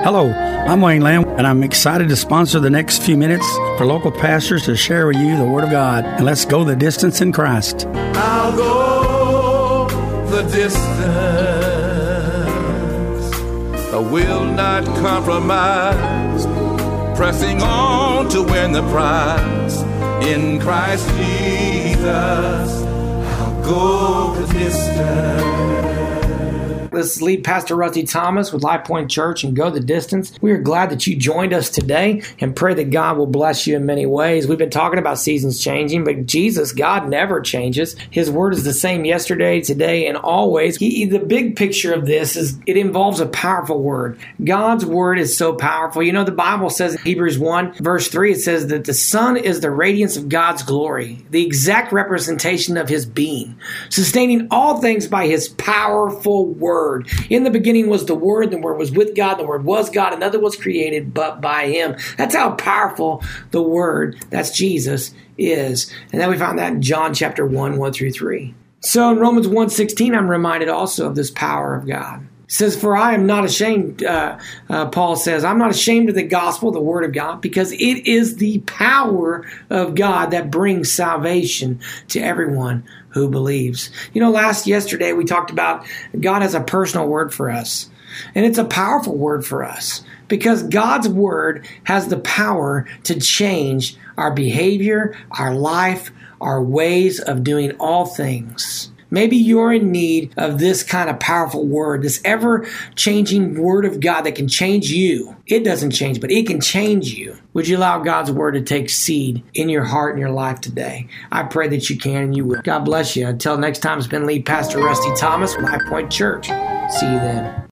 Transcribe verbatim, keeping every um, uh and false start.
Hello, I'm Wayne Lamb, and I'm excited to sponsor the next few minutes for local pastors to share with you the Word of God. And let's go the distance in Christ. I'll go the distance. I will not compromise. Pressing on to win the prize. In Christ Jesus, I'll go the distance. This is lead Pastor Rusty Thomas with Life Point Church and Go the Distance. We are glad that you joined us today and pray that God will bless you in many ways. We've been talking about seasons changing, but Jesus, God never changes. His word is the same yesterday, today, and always. He, the big picture of this is it involves a powerful word. God's word is so powerful. You know, the Bible says in Hebrews one, verse three, it says that the Son is the radiance of God's glory, the exact representation of his being, sustaining all things by his powerful word. In the beginning was the Word, and the Word was with God, the Word was God, and nothing was created but by him. That's how powerful the Word, that's Jesus, is. And then we found that in John chapter one, one through three. So in Romans one sixteen, I'm reminded also of this power of God. It says, for I am not ashamed, uh, uh, Paul says, I'm not ashamed of the gospel, the word of God, because it is the power of God that brings salvation to everyone who believes. You know, last yesterday we talked about God has a personal word for us, and it's a powerful word for us because God's word has the power to change our behavior, our life, our ways of doing all things. Maybe you're in need of this kind of powerful word, this ever-changing word of God that can change you. It doesn't change, but it can change you. Would you allow God's word to take seed in your heart and your life today? I pray that you can and you will. God bless you. Until next time, it's been lead Pastor Rusty Thomas with High Point Church. See you then.